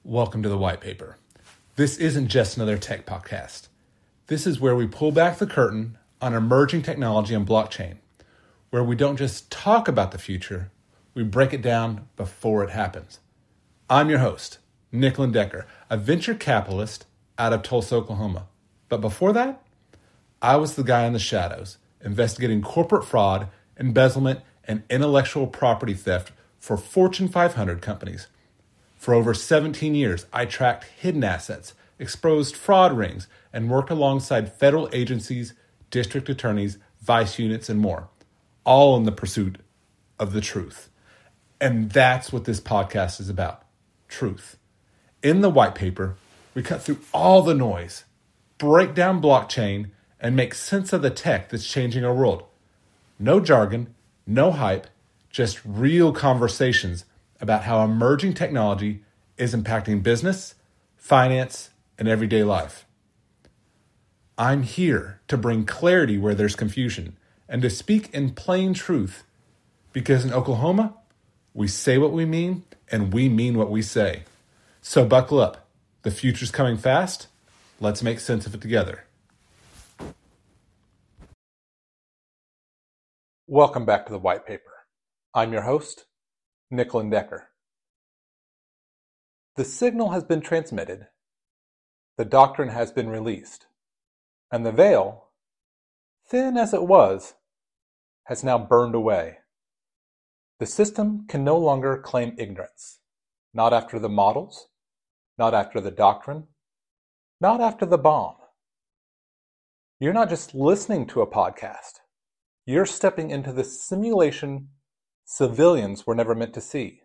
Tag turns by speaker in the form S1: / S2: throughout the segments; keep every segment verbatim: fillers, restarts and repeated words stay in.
S1: Welcome to the White Paper. This isn't just another tech podcast. This is where we pull back the curtain on emerging technology and blockchain, where we don't just talk about the future, we break it down before it happens. I'm your host, Nick Lindecker, a venture capitalist out of Tulsa, Oklahoma. But before that, I was the guy in the shadows, investigating corporate fraud, embezzlement, and intellectual property theft for Fortune five hundred companies. For over seventeen years, I tracked hidden assets, exposed fraud rings, and worked alongside federal agencies, district attorneys, vice units, and more, all in the pursuit of the truth. And that's what this podcast is about, truth. In the White Paper, we cut through all the noise, break down blockchain, and make sense of the tech that's changing our world. No jargon, no hype, just real conversations about how emerging technology is impacting business, finance, and everyday life. I'm here to bring clarity where there's confusion and to speak in plain truth, because in Oklahoma, we say what we mean and we mean what we say. So buckle up. The future's coming fast. Let's make sense of it together. Welcome back to the White Paper. I'm your host, Nick Lindecker. The signal has been transmitted, the doctrine has been released, and the veil, thin as it was, has now burned away. The system can no longer claim ignorance, not after the models, not after the doctrine, not after the bomb. You're not just listening to a podcast, you're stepping into the simulation civilians were never meant to see.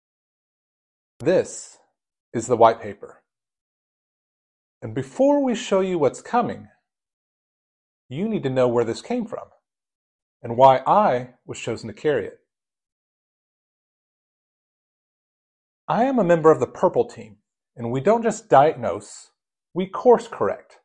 S1: This is the White Paper. And before we show you what's coming, you need to know where this came from and why I was chosen to carry it. I am a member of the Purple Team, and we don't just diagnose, we course correct.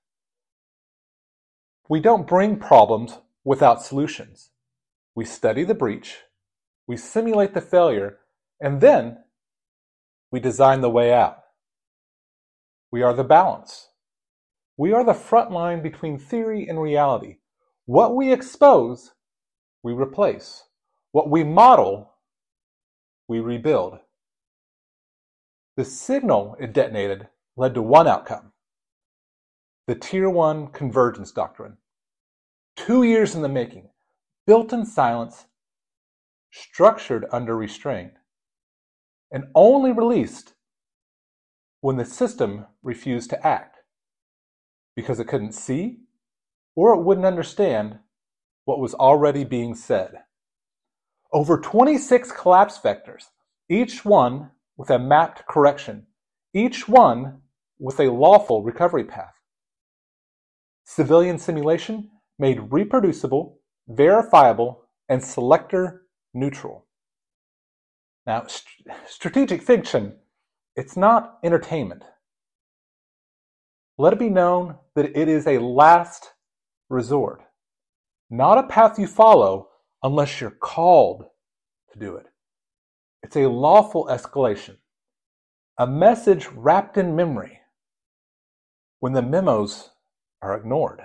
S1: We don't bring problems without solutions. We study the breach, we simulate the failure, and then we design the way out. We are the balance. We are the front line between theory and reality. What we expose, we replace. What we model, we rebuild. The signal it detonated led to one outcome: the Tier one Convergence Doctrine. Two years in the making, built in silence, structured under restraint, and only released when the system refused to act, because it couldn't see or it wouldn't understand what was already being said. Over twenty-six collapse vectors, each one with a mapped correction, each one with a lawful recovery path. Civilian simulation made reproducible, verifiable, and selector neutral. Now, st- strategic fiction, it's not entertainment. Let it be known that it is a last resort, not a path you follow unless you're called to do it. It's a lawful escalation, a message wrapped in memory when the memos are ignored.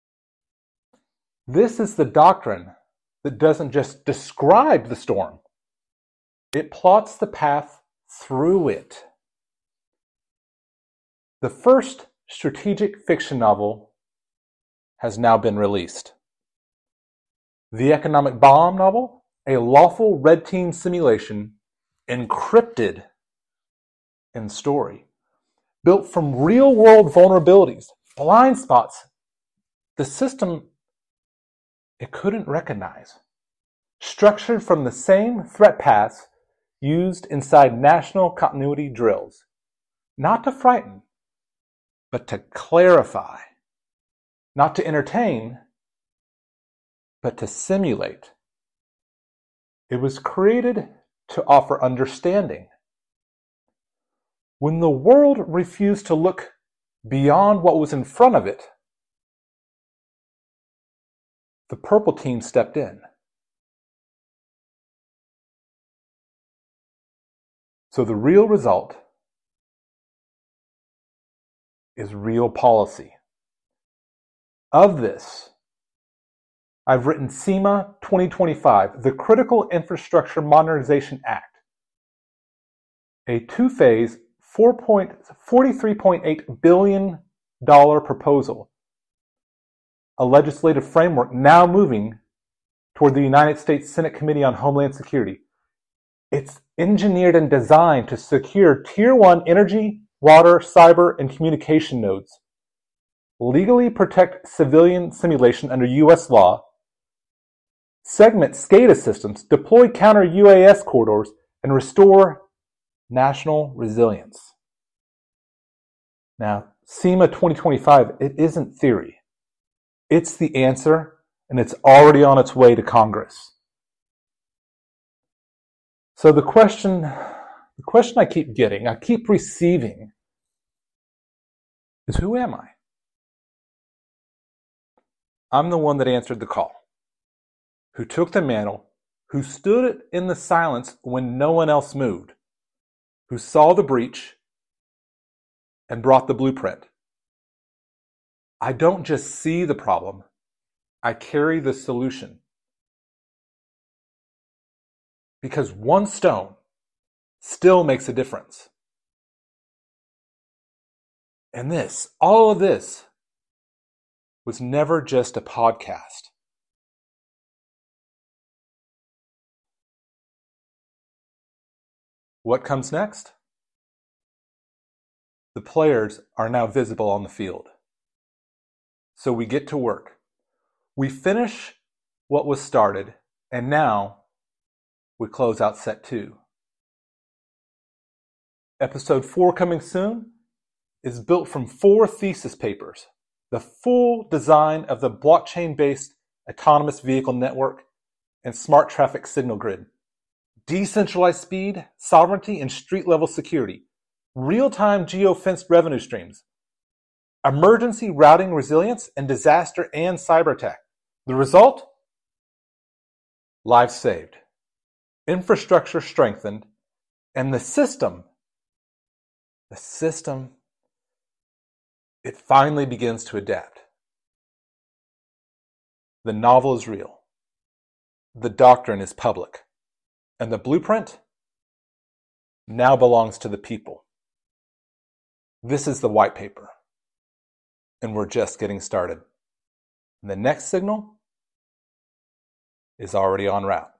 S1: This is the doctrine that doesn't just describe the storm, it plots the path through it. The first strategic fiction novel has now been released. The Economic Bomb novel, a lawful red team simulation encrypted in story, built from real-world vulnerabilities, blind spots, the system it couldn't recognize, structured from the same threat paths used inside national continuity drills, not to frighten, but to clarify, not to entertain, but to simulate. It was created to offer understanding. When the world refused to look beyond what was in front of it, the Purple Team stepped in. So the real result is real policy. Of this, I've written SEMA twenty twenty-five, the Critical Infrastructure Modernization Act, a two-phase forty-three point eight billion dollars proposal, a legislative framework now moving toward the United States Senate Committee on Homeland Security. It's engineered and designed to secure Tier one energy, water, cyber, and communication nodes, legally protect civilian simulation under U S law, segment SCADA systems, deploy counter U A S corridors, and restore national resilience. Now, SEMA twenty twenty-five, it isn't theory. It's the answer, and it's already on its way to Congress. So the question, the question I keep getting, I keep receiving, is who am I? I'm the one that answered the call, who took the mantle, who stood in the silence when no one else moved, who saw the breach and brought the blueprint. I don't just see the problem, I carry the solution. Because one stone still makes a difference. And this, all of this, was never just a podcast. What comes next? The players are now visible on the field. So we get to work. We finish what was started, and now we close out set two. Episode four, coming soon, is built from four thesis papers. The full design of the blockchain-based autonomous vehicle network and smart traffic signal grid. Decentralized speed, sovereignty, and street-level security. Real-time geo-fenced revenue streams. Emergency routing resilience and disaster and cyber attack. The result? Lives saved. Infrastructure strengthened, and the system, the system, it finally begins to adapt. The novel is real. The doctrine is public. And the blueprint now belongs to the people. This is the white paper. And we're just getting started. And the next signal is already en route.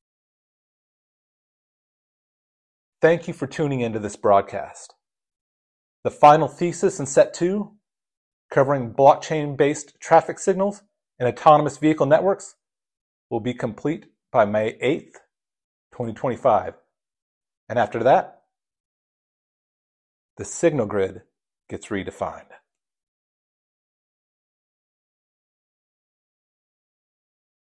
S1: Thank you for tuning into this broadcast. The final thesis in set two, covering blockchain-based traffic signals and autonomous vehicle networks, will be complete by May eighth, twenty twenty-five. And after that, the signal grid gets redefined.